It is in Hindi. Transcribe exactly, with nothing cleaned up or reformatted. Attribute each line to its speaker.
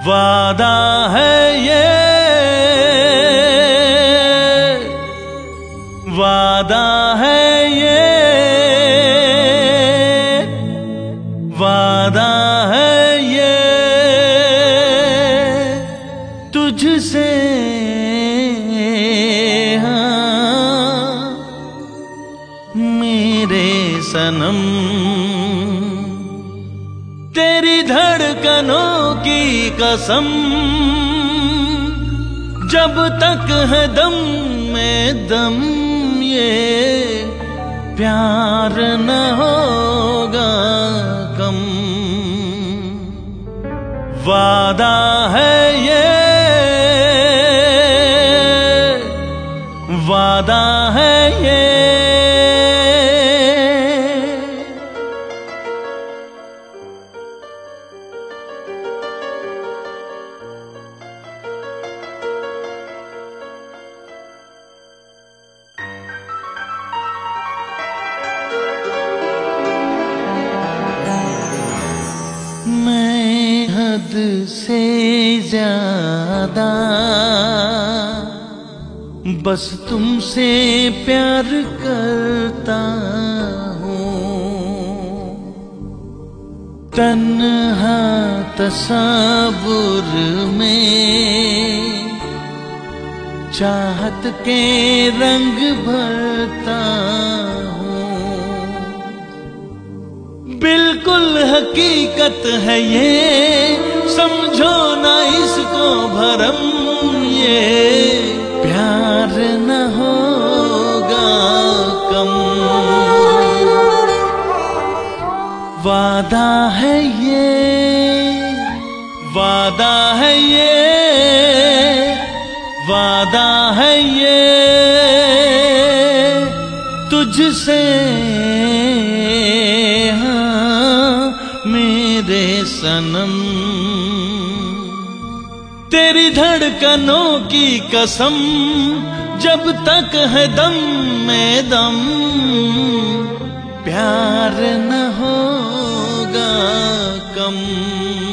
Speaker 1: वादा है ये, वादा है ये, वादा है ये तुझसे, हाँ मेरे सनम। तेरी धड़कनों की कसम, जब तक है दम में दम, ये प्यार न होगा कम। वादा है ये, वादा है ये। मैं हद से ज्यादा बस तुमसे प्यार करता हूँ। तन्हा तसव्वुर में चाहत के रंग भरता हूँ। बिल्कुल हकीकत है ये, समझो ना इसको भरम, ये प्यार न होगा कम। वादा है ये, वादा है ये, वादा है ये तुझसे, मेरे सनम। तेरी धड़कनों की कसम, जब तक है दम में दम, प्यार न होगा कम।